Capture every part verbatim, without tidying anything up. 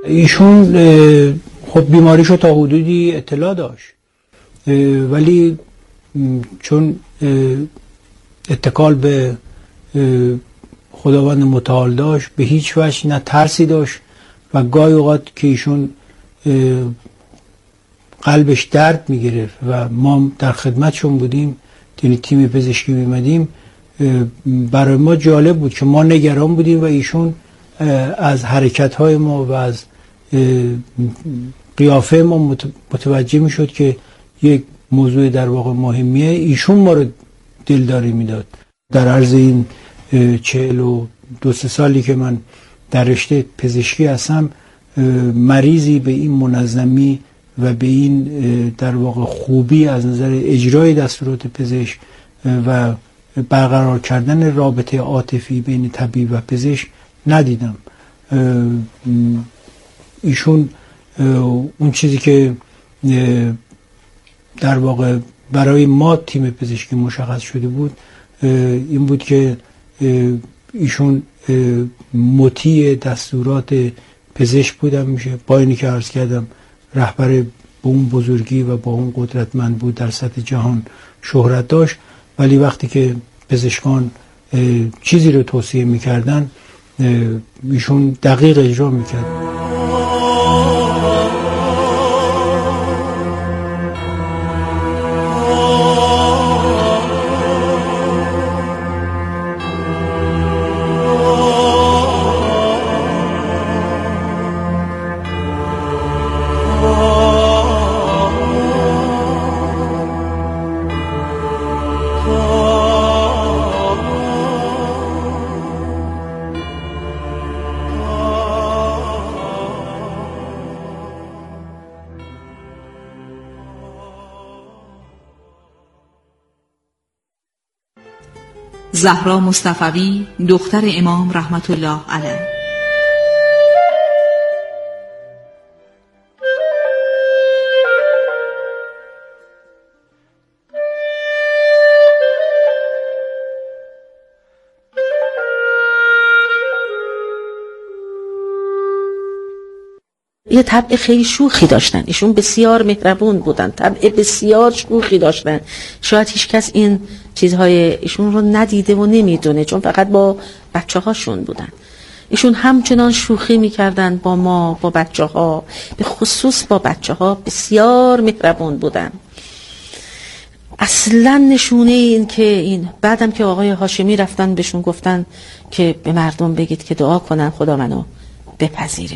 ایشون خب بیماریشو تا حدودی اطلاع داشت، ولی چون اتکال به خداوند متعال داشت به هیچ وجه نه ترسی داشت و گاهی اوقات که ایشون قلبش درد میگرفت و ما در خدمتشون بودیم، یعنی تیم پزشکی میمدیم، برای ما جالب بود که ما نگران بودیم و ایشون از حرکت‌های ما و از قیافه ما متوجه میشد که یک موضوع در واقع مهمیه. ایشون ما رو دلداری میداد. در عرض این چهل و دو سه سالی که من در رشته پزشکی هستم، مریضی به این منظمی و به این در واقع خوبی از نظر اجرای دستورات پزشک و برقرار کردن رابطه عاطفی بین طبیب و پزشک ندیدم. ایشون اون چیزی که در واقع برای ما تیم پزشکی مشخص شده بود این بود که ایشون مطیع دستورات پزشک بودم میشه، با اینی که عرض کردم رهبر به اون بزرگی و با اون قدرتمند بود، در سطح جهان شهرت داشت، ولی وقتی که پزشکان چیزی رو توصیه میکردن ایشون دقیق اجرا میکرد. زهرا مصطفوی، دختر امام رحمت الله علیه. یه طبع خیلی شوخی داشتن، ایشون بسیار مهربون بودن، طبع بسیار شوخی داشتن. شاید هیچ کس این چیزهای ایشون رو ندیده و نمیدونه، چون فقط با بچه هاشون بودن. ایشون همچنان شوخی میکردن با ما، با بچه ها، به خصوص با بچه ها بسیار مهربون بودن. اصلا نشونه این که این بعدم که آقای هاشمی رفتن بهشون گفتن که به مردم بگید که دعا کنن خدا منو بپذیره.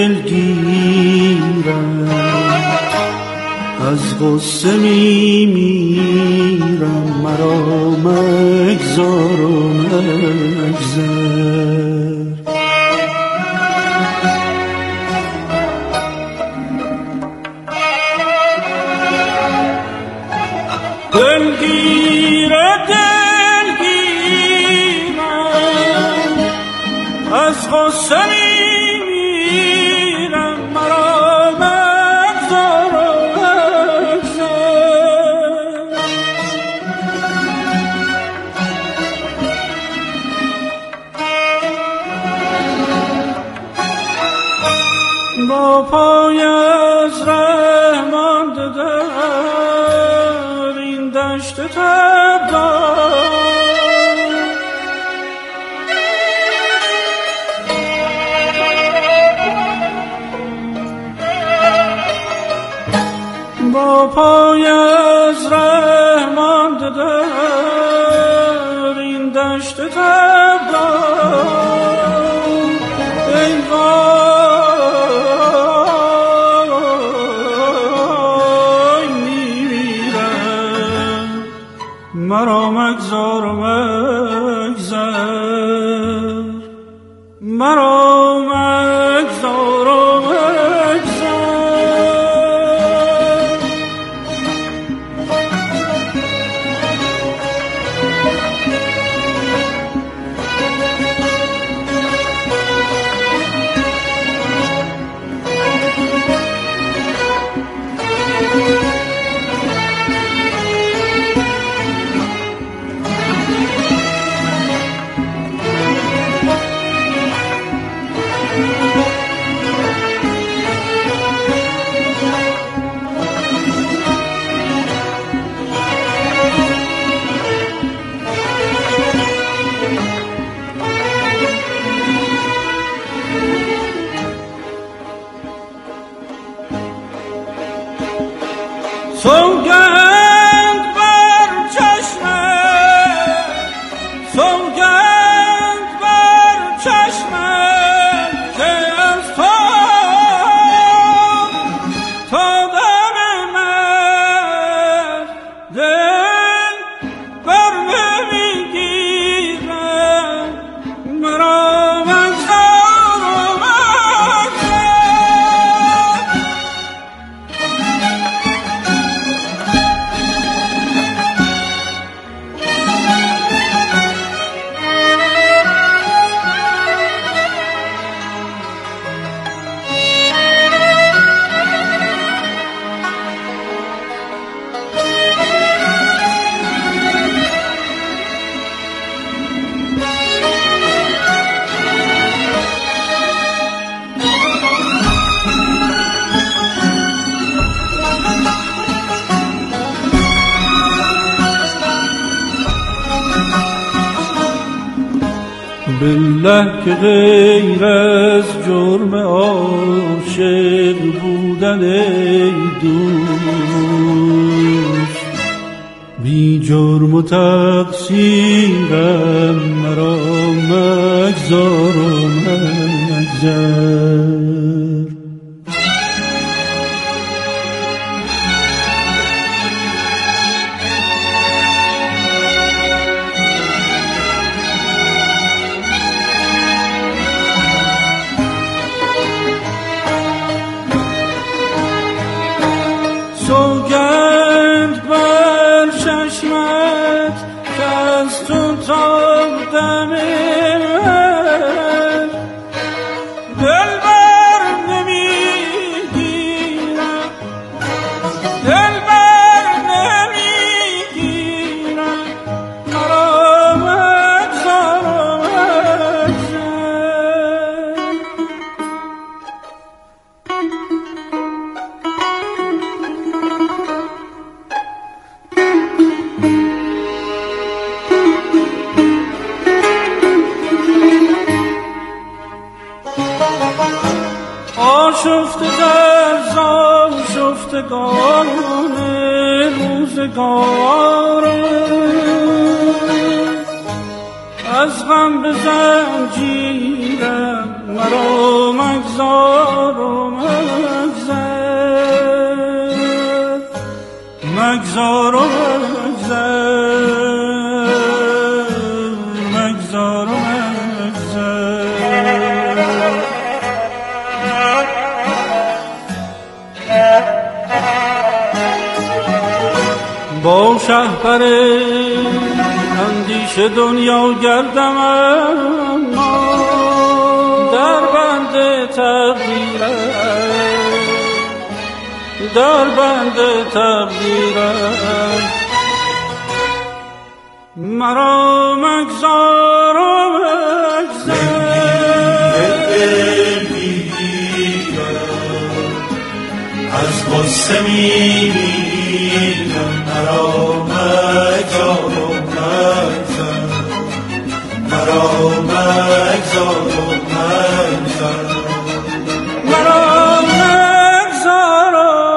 دلگیرم، از غصه میمیرم، مرا مگذار و مگذر. دلگیر دلگیرم، از غصه میمیرم، مرا مگذار و مگذر. با پای از ره مانده در این دشت تبدار، با پای از ره مانده در این دشت تبدار، ای وای میمیرم، مرا مگذار و مگذر، مرا مگذار و سوگند بر چشمم، سوگند بر چشمم که از تو تا دم من دل بر نمیگیرم، مرا مگذار و مگذر. بالله که غیر از جرم عاشق بودن ای دوست، بی جرم و تقصیرم، مرا مگذار و مگذر. سوگند بر چشمت که از تو تا دم من دل بر نمیگیرم، دل بر نمیگیرم، مرا مگذار و مگذر. آشفته در زال شفتگان روزگارم، از غم به زنجیرم، مرا مگذار و مگذر مگذار و مگذر مگذار و مگذر با شهپر اندیشه دنیا گردم اما در بند تقدیرم در بند تقدیرم مرا مگذار و مگذر از غصه میمیرم مرا مگذار و مگذر مرا مگذار و مگذر مرا مگذار و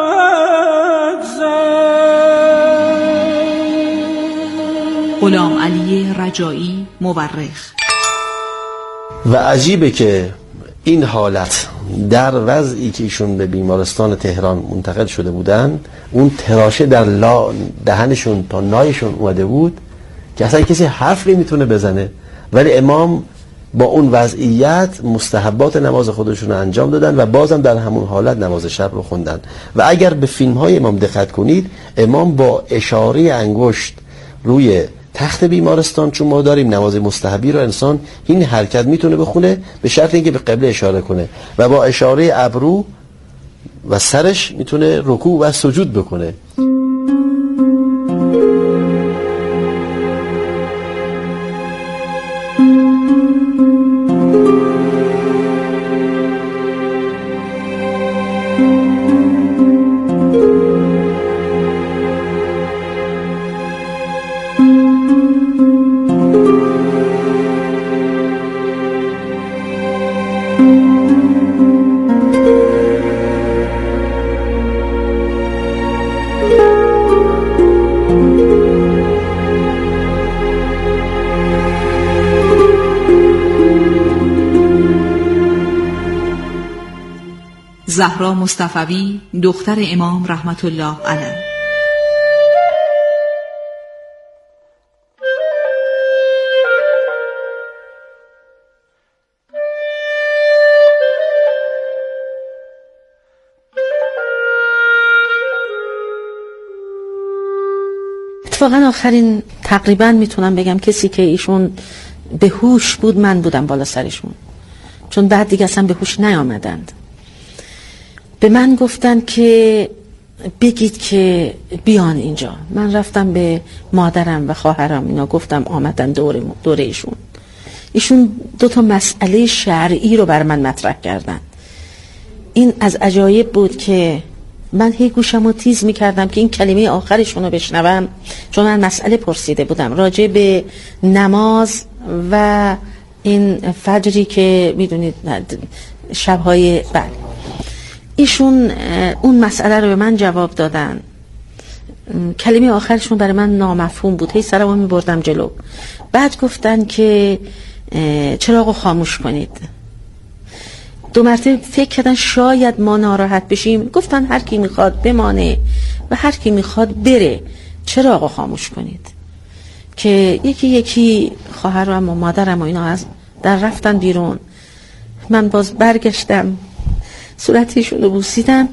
مگذر. غلام علی رجایی، مورخ. و عجیبه که این حالت در وضعی که ایشون به بیمارستان تهران منتقل شده بودن، اون تراشه در لا دهنشون تا نایشون اومده بود که اصلا کسی حرف نمیتونه بزنه، ولی امام با اون وضعیت مستحبات نماز خودشون رو انجام دادن و بازم در همون حالت نماز شب رو خوندن. و اگر به فیلم های امام دقت کنید، امام با اشاره انگشت روی تخت بیمارستان، چون ما داریم نماز مستحبی رو انسان این حرکت میتونه بخونه به شرط اینکه به قبله اشاره کنه، و با اشاره ابرو و سرش میتونه رکوع و سجود بکنه. زهرا مصطفوی، دختر امام رحمت الله علیه. اتفاقا آخرین تقریبا میتونم بگم کسی که ایشون به هوش بود من بودم بالا سرشون، چون بعد دیگه اصلا به هوش نیامدند. به من گفتن که بگید که بیان اینجا. من رفتم به مادرم و خواهرم، اینا گفتم آمدن دور دور ایشون. ایشون دو تا مسئله شرعی رو بر من مطرح کردن. این از عجایب بود که من هی گوشم رو تیز میکردم که این کلمه آخرشون رو بشنوم، چون من مسئله پرسیده بودم راجع به نماز و این فجری که میدونید شبهای بله. ایشون اون مسئله رو به من جواب دادن. کلمه آخرشون برای من نامفهوم بود، هی سرمو میبردم جلو. بعد گفتن که چراغو خاموش کنید. دو مرتبه فکر کردن شاید ما ناراحت بشیم، گفتن هر کی میخواد بمانه و هر کی میخواد بره، چراغو خاموش کنید. که یکی یکی خواهرم و مادرم و اینا از در رفتن بیرون. من باز برگشتم، صورتشون رو بوسیدم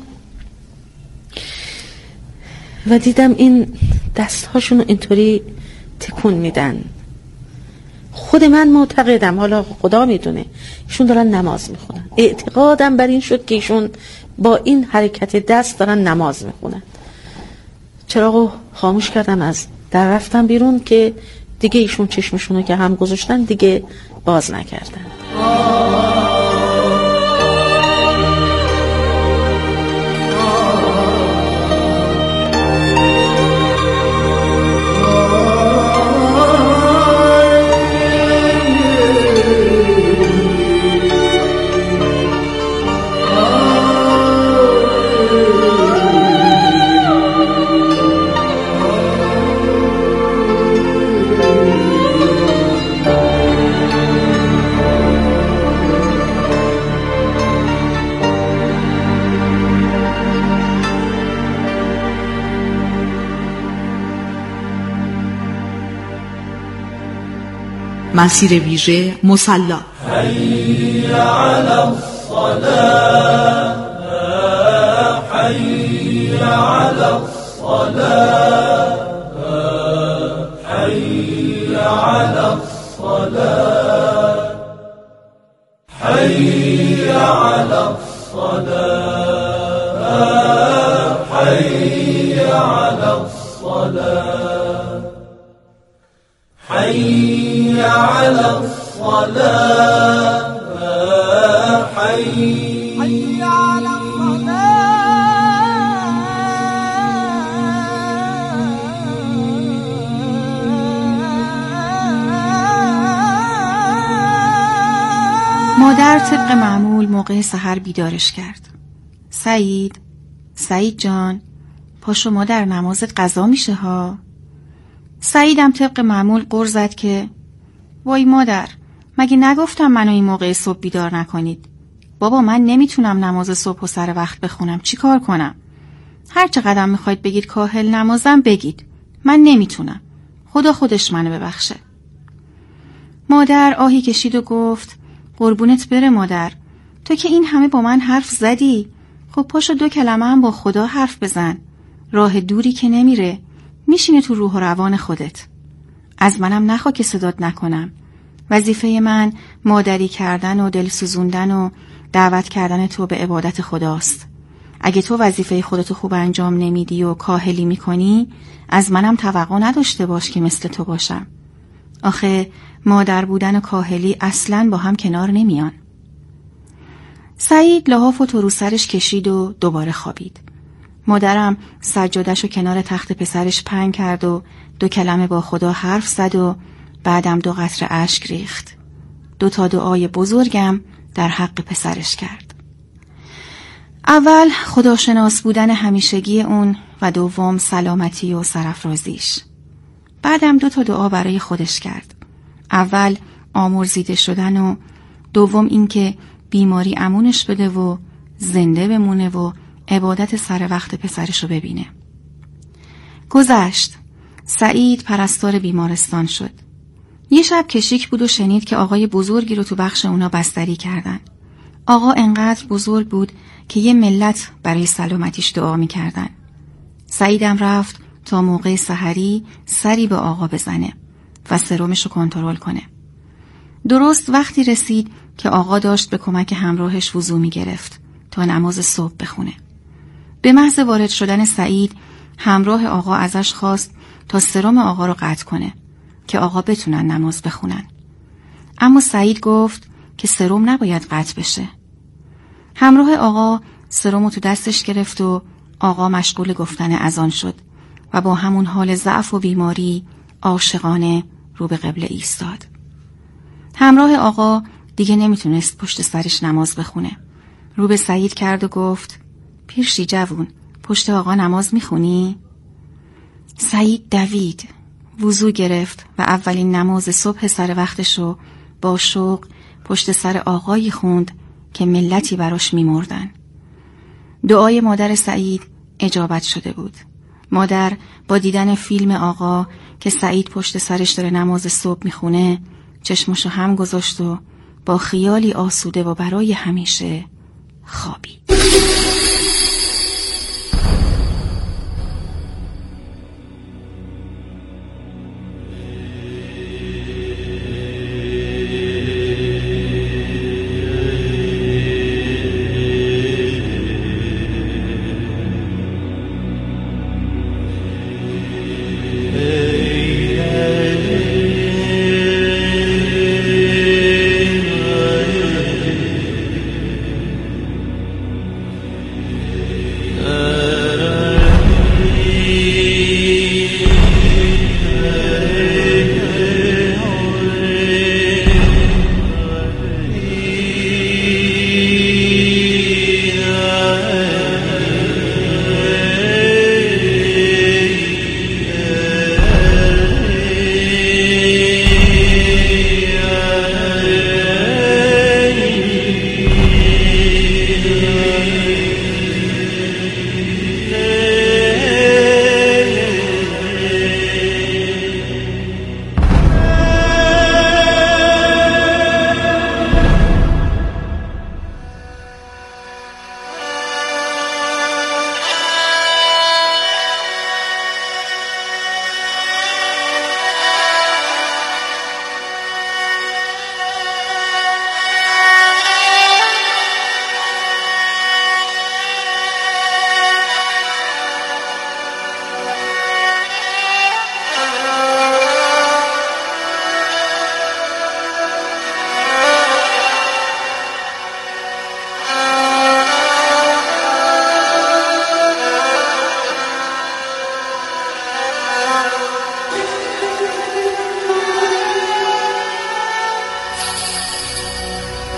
و دیدم این دستهاشون رو اینطوری تکون میدن. خود من معتقدم، حالا خدا میدونه، ایشون دارن نماز میخونن. اعتقادم بر این شد که ایشون با این حرکت دست دارن نماز میخونن. چراغو خاموش کردم، از در رفتم بیرون که دیگه ایشون چشمشونو که هم گذاشتن دیگه باز نکردن. مسیر ویژه مصلی. حي على الصلاة حي على الصلاة حي على الصلاة حي على الصلاة حي على الصلاة حي على الصلاة حي على مادر طبق معمول موقع سحر بیدارش کرد. سعید، سعید جان، پاشو مادر نمازت قضا میشه ها. سعیدم طبق معمول غر زد که وای مادر، مگه نگفتم منو این موقع صبح بیدار نکنید؟ بابا من نمیتونم نماز صبح و سر وقت بخونم، چی کار کنم؟ هر چقدر میخواید بگید کاهل نمازم بگید، من نمیتونم، خدا خودش منو ببخشه. مادر آهی کشید و گفت قربونت بره مادر، تو که این همه با من حرف زدی، خب پاشو دو کلمه هم با خدا حرف بزن، راه دوری که نمیره، میشینه تو روح و روان خودت. از منم نخوا که صدات نکنم، وظیفه من مادری کردن و دل سوزوندن و دعوت کردن تو به عبادت خداست. اگه تو وظیفه خودتو خوب انجام نمیدی و کاهلی میکنی، از منم توقع نداشته باش که مثل تو باشم. آخه مادر بودن و کاهلی اصلاً با هم کنار نمیان. سعید لحاف و تو رو سرش کشید و دوباره خوابید. مادرم سجادش رو کنار تخت پسرش پهن کرد و دو کلمه با خدا حرف زد و بعدم دو قطره اشک ریخت. دو تا دعای بزرگم در حق پسرش کرد. اول خداشناس بودن همیشگی اون و دوم سلامتی و سرافرازیش. بعدم دو تا دعا برای خودش کرد. اول آمرزیده شدن و دوم این که بیماری امونش بده و زنده بمونه و عبادت سر وقت پسرشو ببینه. گذشت. سعید پرستار بیمارستان شد. یه شب کشیک بود و شنید که آقای بزرگی رو تو بخش اونا بستری کردن. آقا انقدر بزرگ بود که یه ملت برای سلامتیش دعا می کردن. سعیدم رفت تا موقع سحری سری به آقا بزنه و سرمش رو کنترل کنه. درست وقتی رسید که آقا داشت به کمک همراهش وضو می گرفت تا نماز صبح بخونه. به محض وارد شدن سعید، همراه آقا ازش خواست تا سرم آقا رو قطع کنه که آقا بتونن نماز بخونن. اما سعید گفت که سرم نباید قطع بشه. همراه آقا سرم رو تو دستش گرفت و آقا مشغول گفتن اذان شد و با همون حال ضعف و بیماری عاشقانه رو به قبله ایستاد. همراه آقا دیگه نمیتونست پشت سرش نماز بخونه. رو به سعید کرد و گفت پیرشی جوون، پشت آقا نماز میخونی؟ سعید دوید، وضو گرفت و اولین نماز صبح سر وقتشو با شوق پشت سر آقایی خوند که ملتی براش میمردن. دعای مادر سعید اجابت شده بود. مادر با دیدن فیلم آقا که سعید پشت سرش داره نماز صبح میخونه چشمشو هم گذاشت و با خیالی آسوده و برای همیشه خوابید.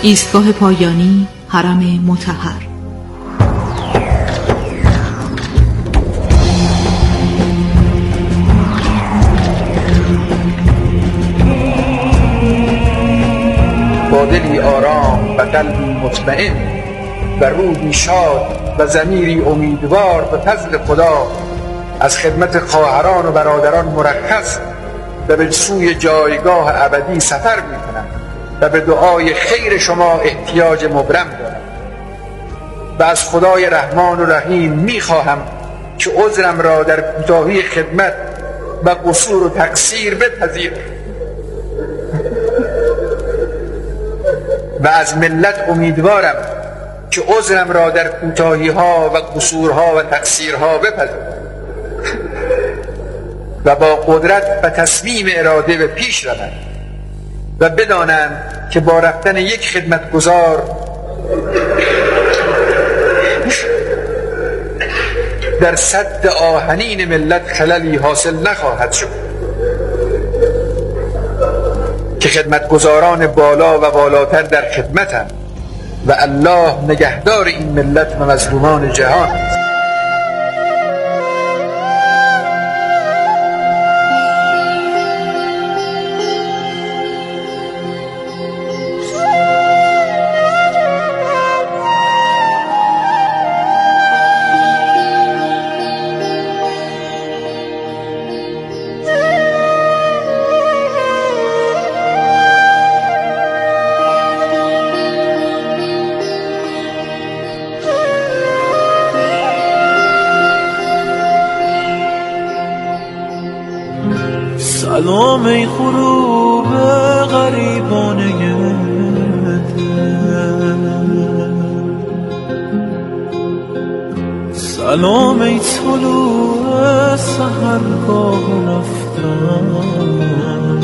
ایستگاه پایانی حرم مطهر. با دلی آرام و قلبی مطمئن و روحی شاد و ضمیری امیدوار به فضل خدا از خدمت خواهران و برادران مرخص و به سوی جایگاه ابدی سفر می‌کنم و به دعای خیر شما احتیاج مبرم دارم و از خدای رحمان و رحیم می‌خواهم که عذرم را در کوتاهی خدمت و قصور و تقصیر بپذیرد و از ملت امیدوارم که عذرم را در کوتاهی‌ها و قصورها و تقصیرها بپذیرد و با قدرت و تصمیم اراده به پیش روند و بدانند که با رفتن یک خدمتگزار در سد آهنین ملت خللی حاصل نخواهد شد که خدمتگزاران بالا و بالاتر در خدمتند و الله نگهدار این ملت و مظلومان جهان است. سلام ای غروب غریبانه سلام ای طلوع سحرگاه رفتن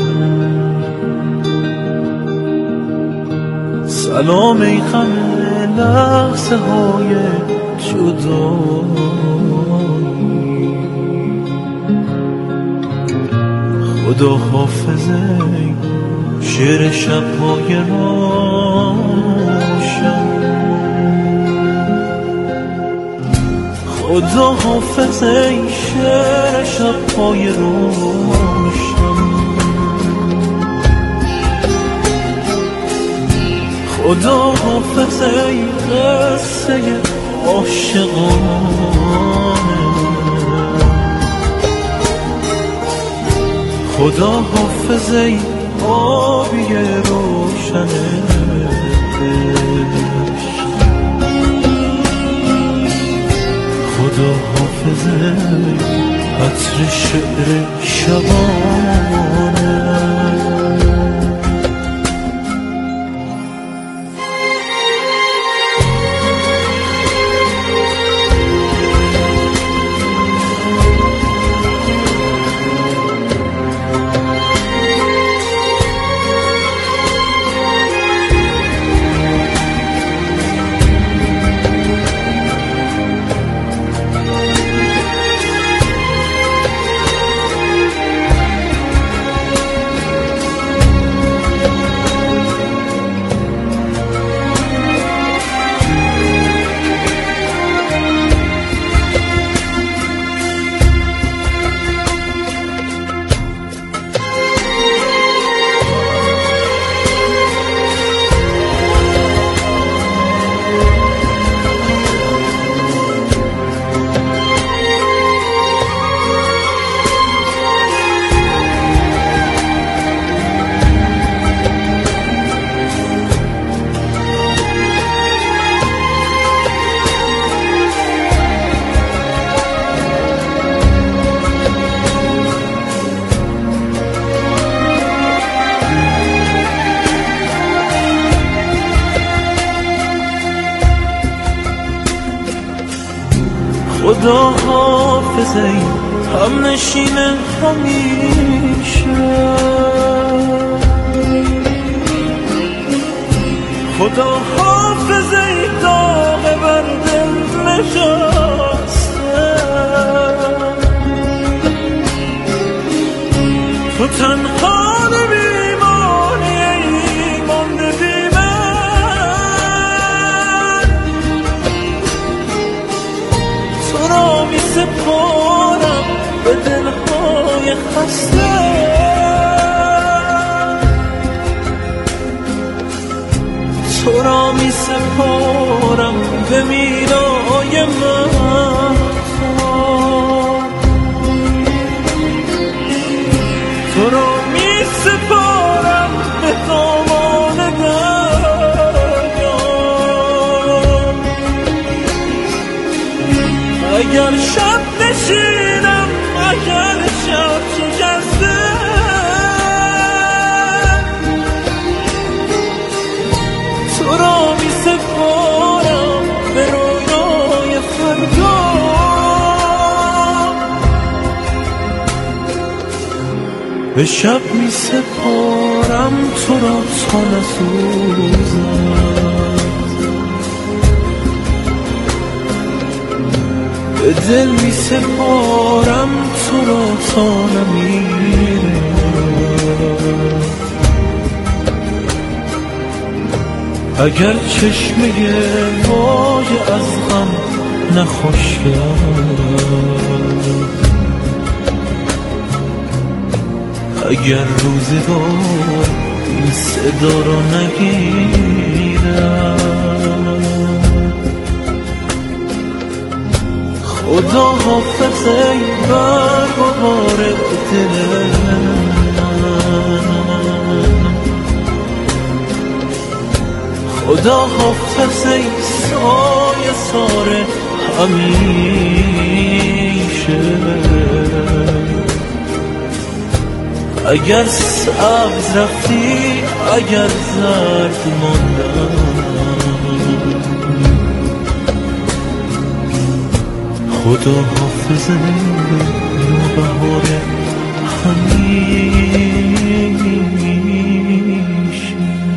سلام ای غم لحظه های جدایی خدا حافظه شعر شب‌های روشن خدا حافظه شعر شب‌های روشن خدا حافظه قصه عاشقانه خدا حافظ ای آبی روشنه خدا حافظ ای عطر شعر شبانه خدا حافظ ای هم نشین همیشه خدا حافظ ای داغ بر دل نشسته تو تنها نمیمانی ای مانده بی من سپارم به دلهای خسته، تو را می سپارم به مینای من، تو را می سپارم به دامان دریا. اگر شب نشینم، اگر شب شکسته، تو را می سپارم به رویای فردا. به شب می سپارم تو را تا نسوزم، به دل می سپارم تو را تا نمیره. اگر چشمه وای از غم نخشکم، اگر روزگار این صدا را نگیرم، خدا حافظ ای برق و بار دل من، خدا حافظ ای سایه سار همیشه. اگر سبز رفتی، اگر زرد ماندم، خدا حافظ بهار همیشه.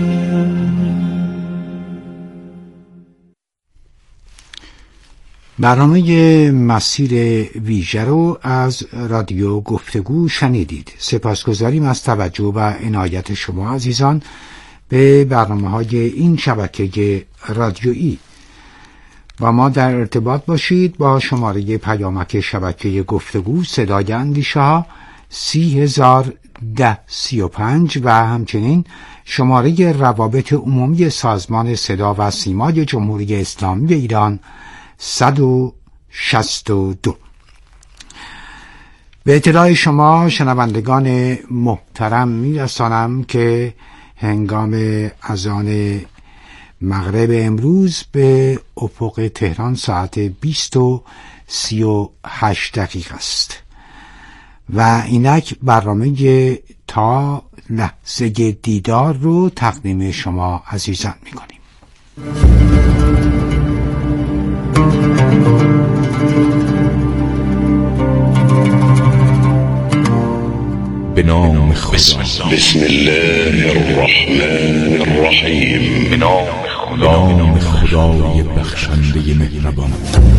برنامه مسیر ویژه رو از رادیو گفتگو شنیدید. سپاسگزاریم از توجه و عنایت شما عزیزان به برنامه‌های این شبکه رادیویی. با ما در ارتباط باشید با شماره پیامک شبکه گفتگو صدای اندیشه ها سی هزار ده سی و پنج و همچنین شماره روابط عمومی سازمان صدا و سیمای جمهوری اسلامی ایران صد و شصت و دو. به اطلاع شما شنوندگان محترم می‌رسانم که هنگام اذان مغرب امروز به افق تهران ساعت بیست و سی و هشت دقیقه است و اینک برنامه تا لحظه دیدار رو تقدیم شما عزیزان می‌کنیم. به نام خدا. بسم الله الرحمن الرحیم. به نام خدای بخشنده مهربان.